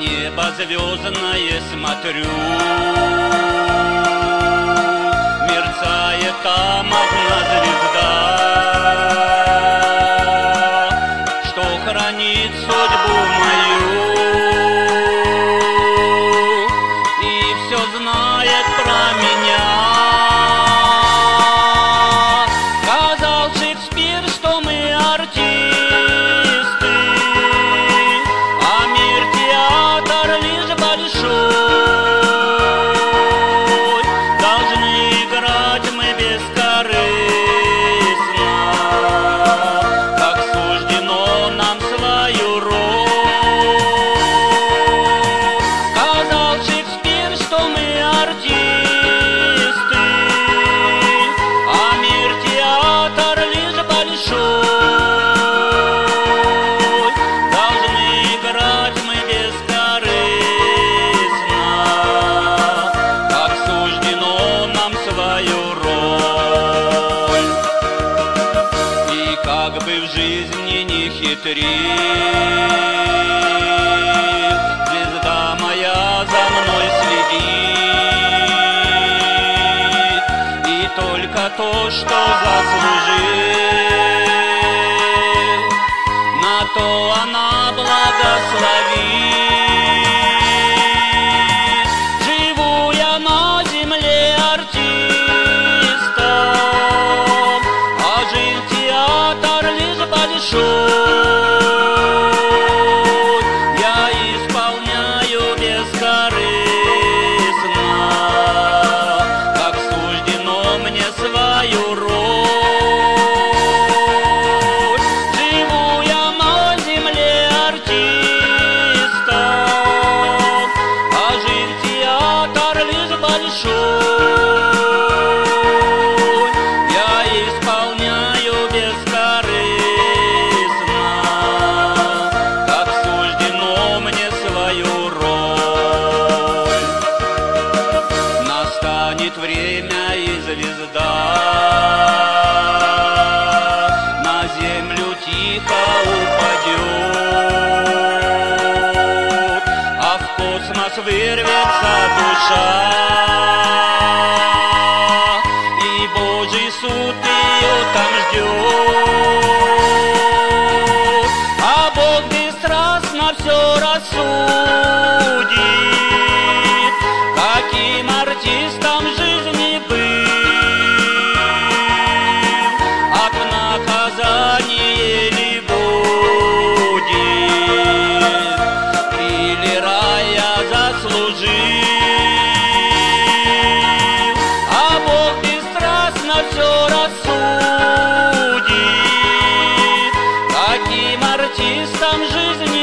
небо звездное смотрю, мерцает там одна звезда, что хранит судьбу мою и все знает про меня. Сказал Шекспир, что мы артисты, а мир театр лишь большой. Должны играть мы бескорыстно, как суждено нам свою роль. Сказал Шекспир, что мы артисты, а мир театр лишь большой. Должны играть мы бескорыстно, как суждено нам свою роль. И как бы в жизни не хитрить, звезда моя за мной следит, и только то, что заслужил, на то она благословит. Живу я на земле артистом, а жил театр лишь большой. Я исполняю бескорыстно, как суждено мне свою роль. Живу я на земле артистом, а жил театр лишь большой. Я исполняю бескорыстно, как суждено мне свою роль. Настанет время, и звезда на землю тихо упадет, а в космос вырвется душа, и Божий суд ее там ждет. А Бог бесстрастно все рассудит, каким артистом в жизни был, об наказании ли будет, или рая заслужил. А Бог бесстрастно все рассудит, каким артистом в жизни